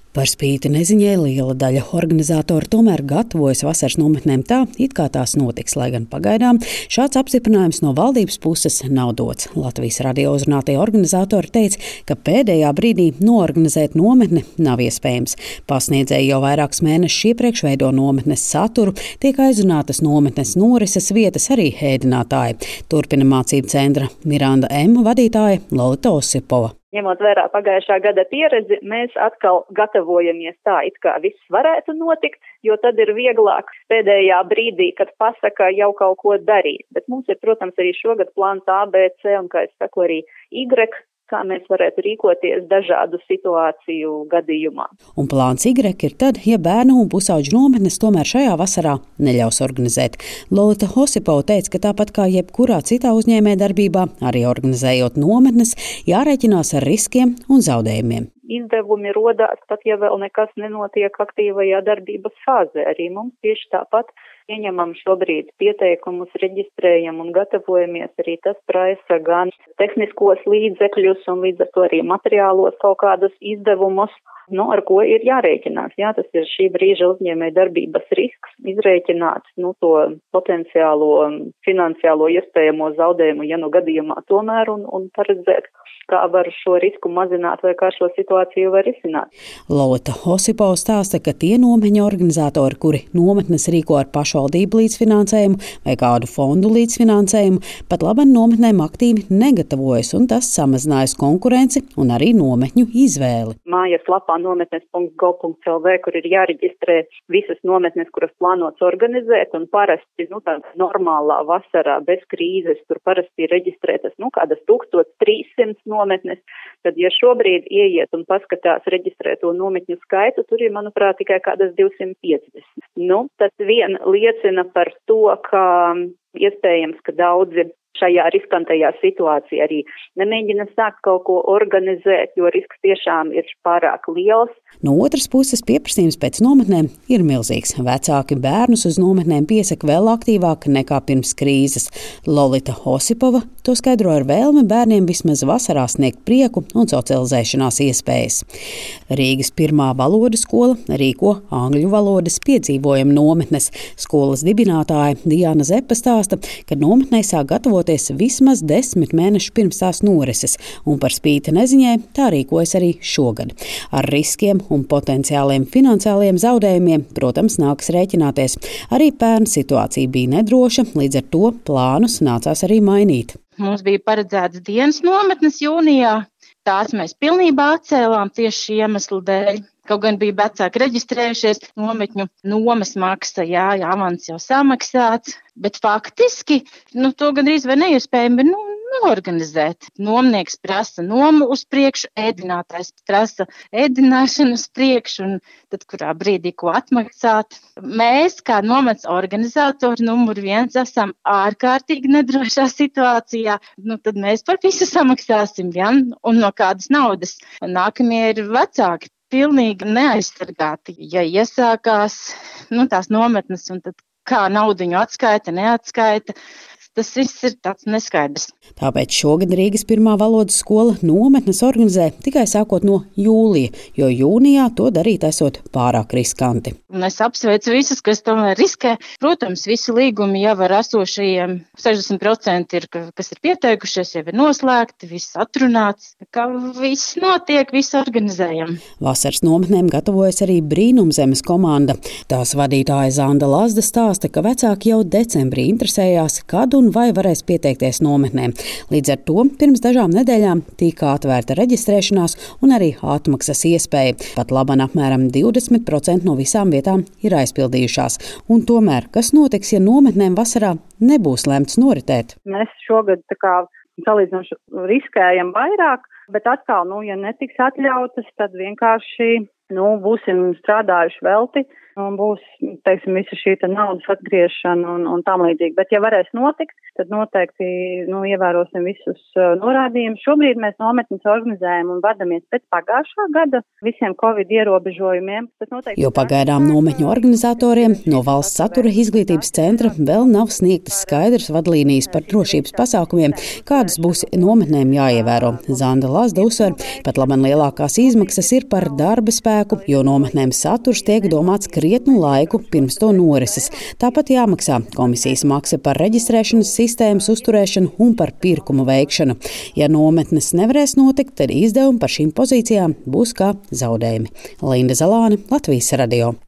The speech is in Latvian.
Par spīti neziņai liela daļa organizatoru tomēr gatavojas vasaras nometnēm tā, it kā tās notiks, lai gan pagaidām šāds apstiprinājums no valdības puses nav dots. Latvijas radio uzrunātie organizatori teica, ka pēdējā brīdī noorganizēt nometni nav iespējams. Pasniedzēji jau vairākus mēnešus iepriekš veido nometnes saturu, tiek aizrunātas nometnes norises vietas arī ēdinātāji. Turpina mācību centra Miranda M. vadītāja Lolita Osipova. Ņemot vērā pagājušā gada pieredzi, mēs atkal gatavojamies tā, it kā viss varētu notikt, jo tad ir vieglāk pēdējā brīdī, kad pasaka jau kaut ko darīt. Bet mums ir, protams, arī šogad plāns A, B, C un, kā es saku, arī Y, kā mēs varētu rīkoties dažādu situāciju gadījumā. Un plāns Y ir tad, ja bērnu un pusauģu nometnes tomēr šajā vasarā neļaus organizēt. Lolita Osipova teica, ka tāpat kā jebkurā citā uzņēmējdarbībā, arī organizējot nometnes, jārēķinās ar riskiem un zaudējumiem. Izdevumi rodās pat, ja vēl nekas nenotiek aktīvajā darbības fāzē. Arī mums tieši tāpat ieņemam šobrīd pieteikumus, reģistrējam un gatavojamies. Arī tas prasa gan tehniskos līdzekļus un līdz ar to arī materiālos kaut kādus izdevumus, ar ko ir jārēķinās. Jā, tas ir šī brīža uzņēmēja darbības risks, izrēķināt to potenciālo finansiālo iespējamo zaudējumu, ja gadījumā tomēr un paredzēt, kā var šo risku mazināt vai kā šo situāciju var risināt. Lolita Osipova stāsta, ka tie nometņu organizatori, kuri nometnes rīko ar pašvaldību līdzfinansējumu vai kādu fondu līdzfinansējumu, pat labam nometnēm aktīvi negatavojas, un tas samazinājis konkurenci un arī nometņu izvēli. Mājaslapā nometnes.gov.lv, kur ir jāreģistrē visas nometnes, kuras plānots organizēt, un parasti, tādā normālā vasarā bez krīzes, tur parasti ir reģistrētas, kādas 1300 nometnes, tad, ja šobrīd ieiet un paskatās reģistrēto nometņu skaitu, tur ir, manuprāt, tikai kādas 250. Tas vien liecina par to, ka iespējams, ka daudzi šajā riskantajā situācijā arī nemēģina sākt kaut ko organizēt, jo risks tiešām ir pārāk liels. No otras puses, pieprasījums pēc nometnēm ir milzīgs. Vecāki bērnus uz nometnēm piesaka vēl aktīvāk nekā pirms krīzes. Lolita Osipova to skaidro ar vēlmi bērniem vismaz vasarā sniegt prieku un socializēšanās iespējas. Rīgas pirmā valodas skola rīko angļu valodas piedzīvojumu nometnes. Skolas dibinātāja Diana Zepa stāsta, ka nometnē sāk gatavoties vismaz 10 mēnešus pirms tās norises, un par spīti neziņai tā rīkojas arī šogad. Ar riskiem un potenciāliem finansiāliem zaudējumiem, protams, nākas rēķināties. Arī pērn situācija bija nedroša, līdz ar to plānus nācās arī mainīt. Mums bija paredzēts dienas nometnes jūnijā, tās mēs pilnībā atcēlām tieši šī iemesla dēļ. Kaut gan bija vecāki reģistrējušies, nometņu nomas maksa, avans jau samaksāts, bet faktiski, to gandrīz vai neiespējami ir organizēt. Nomnieks prasa nomu uz priekšu, ēdinātājs prasa ēdināšanu uz priekšu, un tad, kurā brīdī ko atmaksāt. Mēs, kā nometnes organizatori, numur 1 esam ārkārtīgi nedrošā situācijā, tad mēs par visu samaksāsim, un no kādas naudas. Nākamie ir vecāki. Pilnīgi neaizsargāti, ja iesākās tās nometnes, un tad kā naudiņu atskaita, neatskaita. Tas viss ir tāds neskaidrs. Tāpēc šogad Rīgas pirmā valodas skola nometnes organizē tikai sākot no jūlija, jo jūnijā to darīt esot pārāk riskanti. Un es apsveicu visus, kas tomēr riskē. Protams, visi līgumi jau ar esošajiem 60% ir, kas ir pieteikušies, jau ir noslēgti, viss atrunāts. Kā viss notiek, viss organizējam. Vasaras nometnēm gatavojas arī Brīnumzemes komanda. Tās vadītāja Zanda Lazda stāsta, ka vecāki jau decembrī interesējās, kad un vai varēs pieteikties nometnēm. Līdz ar to pirms dažām nedēļām tika atvērta reģistrēšanās un arī atmaksas iespēja. Pat labam apmēram 20% no visām vietām ir aizpildījušās. Un tomēr, kas notiks, ja nometnēm vasarā nebūs lemts noritēt? Mēs šogad salīdzinoši riskējam vairāk, bet atkal, ja netiks atļautas, tad vienkārši būsim strādājuši velti. un būs, teiksim, visu šī naudas atgriešana un tam līdzīgi. Bet, ja varēs notikt, tad noteikti, ievērosim visus norādījumus. Šobrīd mēs nometnes organizējam un vadamies pēc pagājušā gada visiem Covid ierobežojumiem. Jo pagaidām nometņu organizatoriem no Valsts satura izglītības centra vēl nav sniegtas skaidras vadlīnijas par drošības pasākumiem, kādas būs nometnēm jāievēro. Zanda Lazda uzsver, pat labi lielākās izmaksas ir par darba spēku, jo nometnēm saturs tiek domāts krietnu laiku pirms to norises. Tāpat jāmaksā komisijas maksa par reģistrēšanas sistēmas uzturēšanu un par pirkumu veikšanu. Ja nometnes nevarēs notikt, tad izdevumi par šīm pozīcijām būs kā zaudējumi. Linda Zalāne, Latvijas radio.